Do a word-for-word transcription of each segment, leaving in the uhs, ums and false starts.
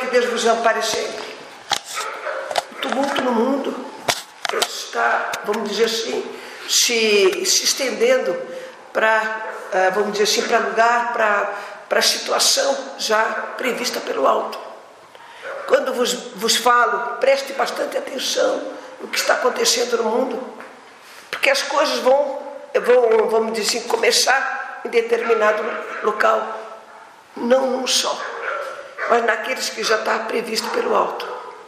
Deus vos ampare sempre. O tumulto no mundo está, vamos dizer assim, se, se estendendo para, vamos dizer assim, para lugar, para, para a situação já prevista pelo alto. Quando vos, vos falo, preste bastante atenção no que está acontecendo no mundo, porque as coisas vão, vão vamos dizer assim, começar em determinado local, não num só, mas naqueles que já está previsto pelo alto.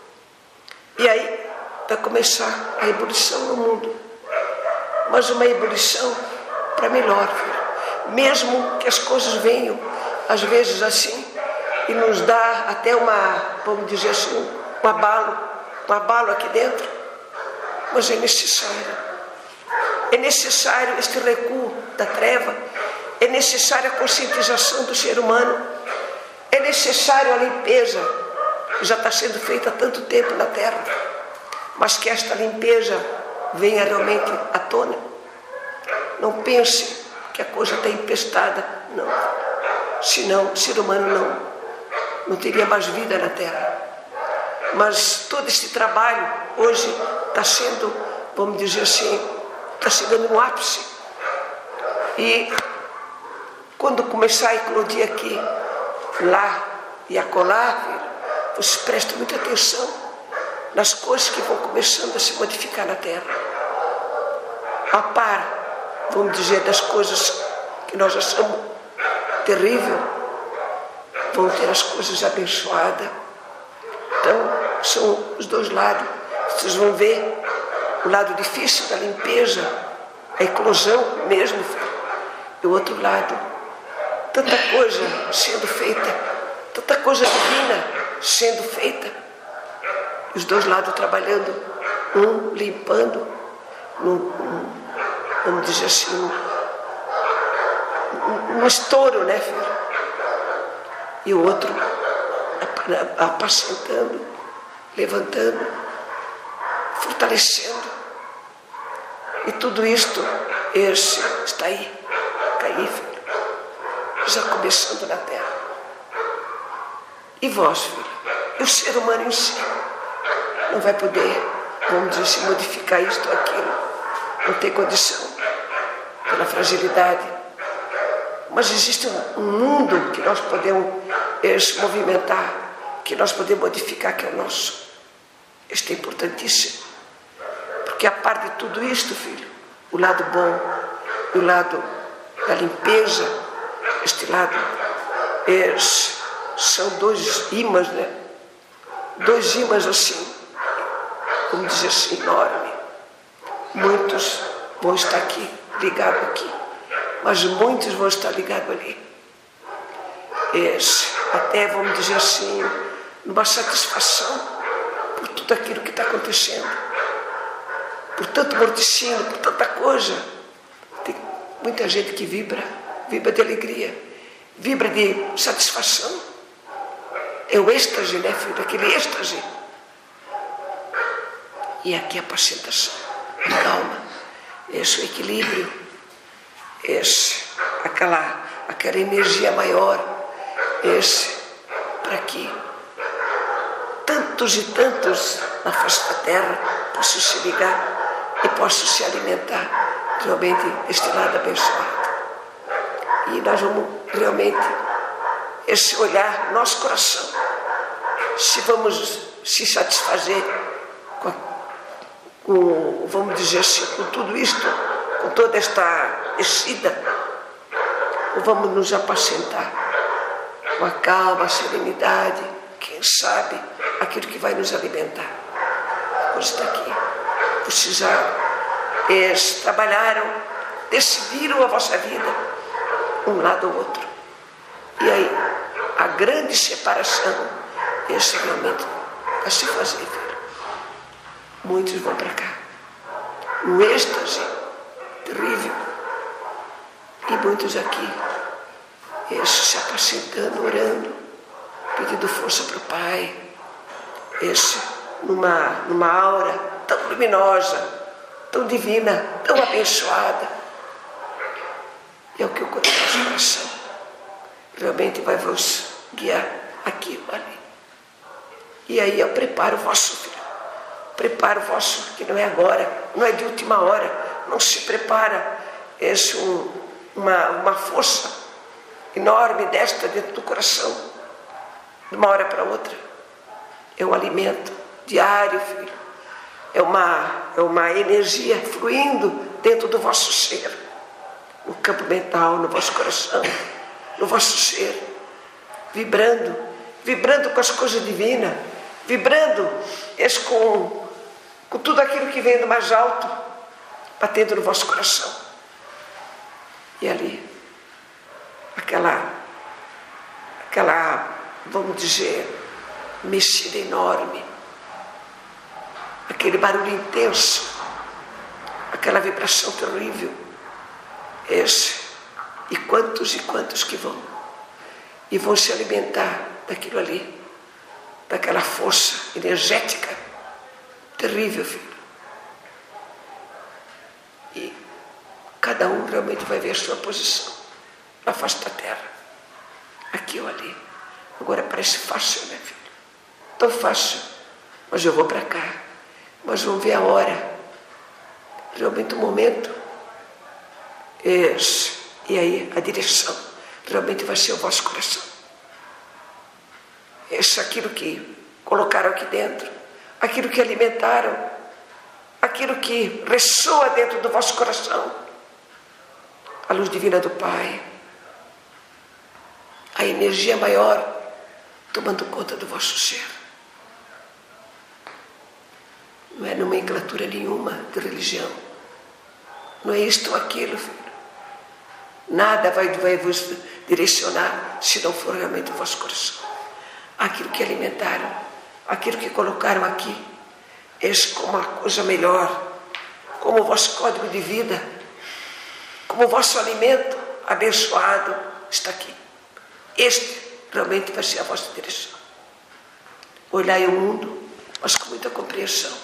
E aí vai começar a ebulição no mundo, mas uma ebulição para melhor, filho. Mesmo que as coisas venham, às vezes assim, e nos dá até uma, vamos dizer assim, um abalo, um abalo aqui dentro, mas é necessário. É necessário este recuo da treva, é necessária a conscientização do ser humano, é necessário a limpeza, que já está sendo feita há tanto tempo na Terra, mas que esta limpeza venha realmente à tona. Não pense que a coisa está empestada, não. Senão o ser humano não, não teria mais vida na Terra. Mas todo este trabalho hoje está sendo, vamos dizer assim, está chegando no ápice. E quando começar a eclodir aqui, lá e acolá, filho, vocês prestem muita atenção nas coisas que vão começando a se modificar na Terra. A par, vamos dizer, das coisas que nós achamos terrível, vão ter as coisas abençoadas. Então, são os dois lados. Vocês vão ver o lado difícil da limpeza, a eclosão mesmo, filho. E o outro lado, tanta coisa sendo feita, tanta coisa divina sendo feita. Os dois lados trabalhando, um limpando, num, num, vamos dizer assim, um, um estouro, né, filho? E o outro apacentando, levantando, fortalecendo. E tudo isto, esse está aí, cair, filho, já começando na Terra. E vós, filho, e o ser humano em si, não vai poder, vamos dizer, se modificar isto ou aquilo, não tem condição, pela fragilidade. Mas existe um mundo que nós podemos é, se movimentar, que nós podemos modificar, que é o nosso. Este é importantíssimo. Porque a par de tudo isto, filho, o lado bom, o lado da limpeza, este lado, é, são dois ímãs, né? Dois ímãs assim, vamos dizer assim, enorme. Muitos vão estar aqui, ligados aqui, mas muitos vão estar ligados ali. Esse, até, vamos dizer assim, numa satisfação por tudo aquilo que está acontecendo, por tanto morticínio, por tanta coisa. Tem muita gente que vibra, vibra de alegria, vibra de satisfação. É o êxtase, né, filho? Aquele êxtase. E aqui a pacientação, a calma, esse o equilíbrio, esse, aquela, aquela energia maior, esse, para que tantos e tantos na face da Terra possam se ligar e possam se alimentar realmente deste lado abençoado. E nós vamos realmente esse olhar no nosso coração, se vamos se satisfazer com, a, com, vamos dizer assim, com tudo isto, com toda esta descida, ou vamos nos apacentar com a calma, a serenidade, quem sabe, aquilo que vai nos alimentar. Hoje está aqui. Vocês já eles trabalharam, decidiram a vossa vida, um lado ou outro. E aí, a grande separação, esse realmente vai se fazer, filho. Muitos vão para cá, um êxtase terrível, e muitos aqui, esse se apacentando, orando, pedindo força para o Pai, esse numa, numa aura tão luminosa, tão divina, tão abençoada. É o que o coração realmente vai vos guiar aqui ou ali. E aí eu preparo o vosso filho. Preparo o vosso, que não é agora, não é de última hora. Não se prepara esse, um, uma, uma força enorme desta dentro do coração, de uma hora para outra. É um alimento diário, filho. É uma, é uma energia fluindo dentro do vosso ser, no campo mental, no vosso coração, no vosso ser, vibrando, vibrando com as coisas divinas, vibrando esse, com, com tudo aquilo que vem do mais alto, batendo no vosso coração. E ali, aquela, aquela, vamos dizer, mexida enorme, aquele barulho intenso, aquela vibração terrível, esse, e quantos e quantos que vão, e vão se alimentar daquilo ali, daquela força energética, terrível, filho. E cada um realmente vai ver a sua posição na face da terra, aqui ou ali. Agora parece fácil, né, filho? Tão fácil, mas eu vou para cá. Mas vamos ver a hora, realmente o momento, esse, e aí a direção, realmente vai ser o vosso coração. Esse, aquilo que colocaram aqui dentro, aquilo que alimentaram, aquilo que ressoa dentro do vosso coração, a luz divina do Pai, a energia maior tomando conta do vosso ser. Não é nomenclatura nenhuma de religião. Não é isto ou aquilo, filho. Nada vai, vai vos direcionar se não for realmente o vosso coração. Aquilo que alimentaram, aquilo que colocaram aqui, esse como uma coisa melhor, como o vosso código de vida, como o vosso alimento abençoado está aqui. Este realmente vai ser a vossa direção. Olhai o mundo, mas com muita compreensão.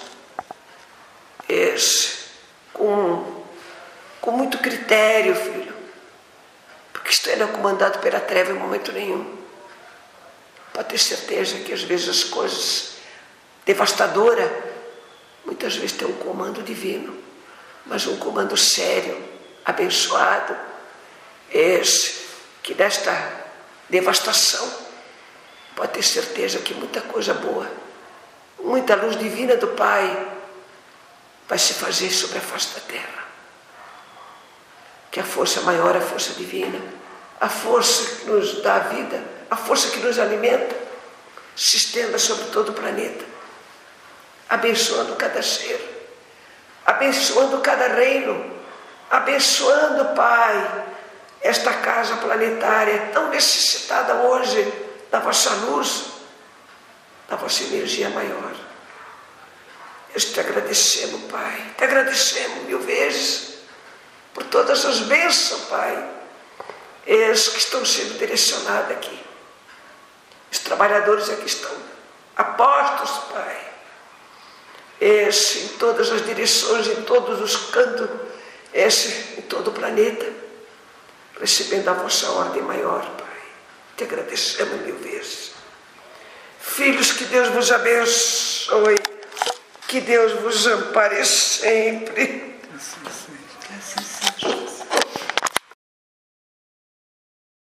Esse, com, com muito critério, filho, porque isto não é comandado pela treva em momento nenhum. Pode ter certeza que às vezes as coisas devastadoras, muitas vezes tem um comando divino, mas um comando sério, abençoado, esse, que desta devastação, pode ter certeza que muita coisa boa, muita luz divina do Pai vai se fazer sobre a face da terra. Que a força maior, a força divina, a força que nos dá a vida, a força que nos alimenta, se estenda sobre todo o planeta, abençoando cada ser, abençoando cada reino, abençoando, Pai, esta casa planetária tão necessitada hoje da vossa luz, da vossa energia maior. Eu te agradecemos, Pai, te agradecemos mil vezes por todas as bênçãos, Pai, esses que estão sendo direcionados aqui. Os trabalhadores aqui estão apostos, Pai, esse, em todas as direções, em todos os cantos, esse, em todo o planeta, recebendo a vossa ordem maior, Pai. Te agradecemos mil vezes. Filhos, que Deus vos abençoe, que Deus vos ampare sempre.